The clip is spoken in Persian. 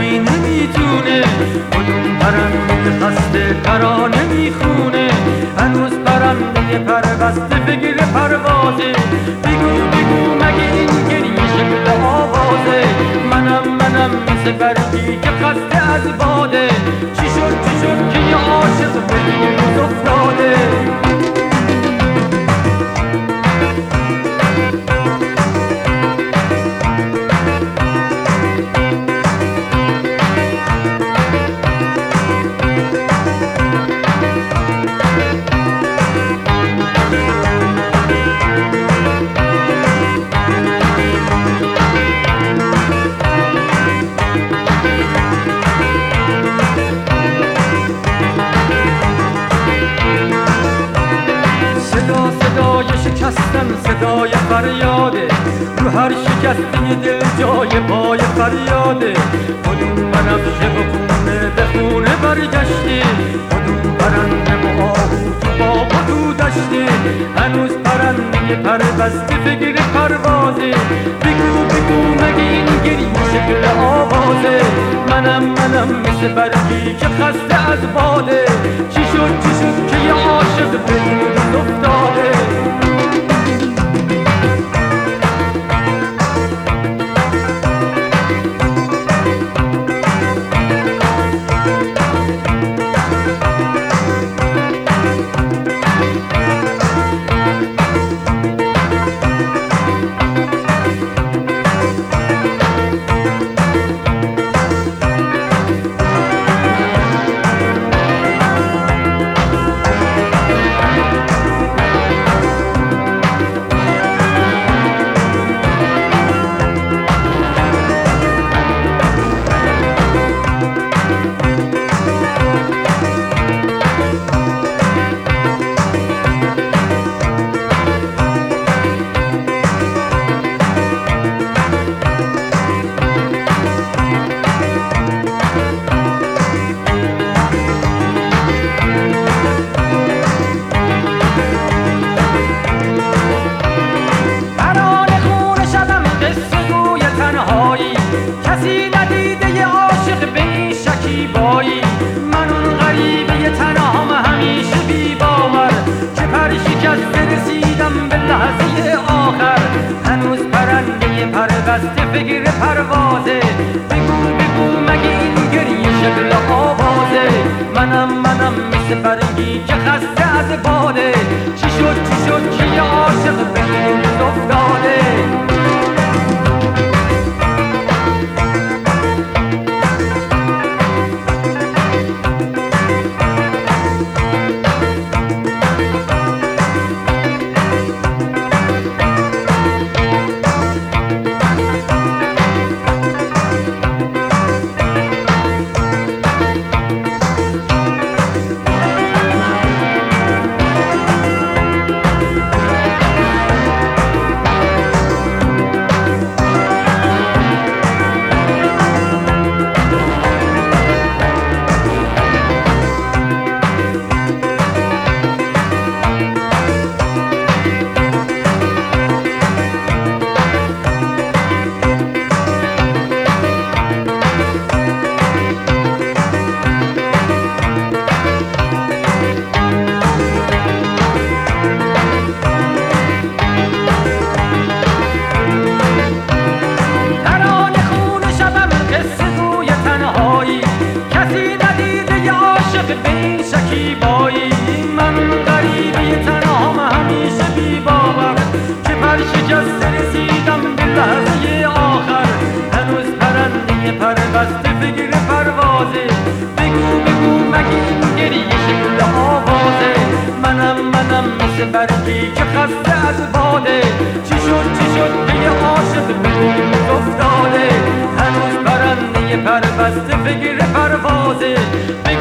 بی نمیتونه، کدوم پرنده خسته ترانه میخونه. هنوز پرنده پربسته فکر پروازه، بگو بگو مگه این گریه شکل آوازه. منم مثل برگی که خسته از باده، چی شد که یه عاشق به روز افتاده. صدای شکستن صدای فریاده، رو هر شکسته دل جای پای فریاده. کدوم بنفشه و خونه به خونه برگشته، کدوم پرنده با آهو تو باغ و تو دشته. هنوز پرنده پربسته فکر پروازه، بگو مگه این گریه شکل آوازه. منم مثل برگی که خسته از باده، چی شد که یه عاشق به روز افتاده. کسی ندیده یه عاشق به این شکیبایی، من اون غریبه تنهام همیشه بی باور، که پر شکسته رسیدم به لحظه آخر. هنوز پرنده پربسته فکر پروازه، بگو مگه این گریه شکل آوازه. منم مثل برگی که خسته از باده، چی شد که یه عاشق به این افتاده. کسی ندیده یه عاشق به این شکیبایی، من غریبه تنهام همیشه بی باور، که پر شکسته رسیدم به لحظه آخر. هنوز پرنده پربسته فکر پروازه، بگو مگه این گریه شکل آوازه. منم مثل برگی که خسته از باده، چی شد که یه عاشق به روز افتاده. هنوز پرنده پربسته فکر پروازه،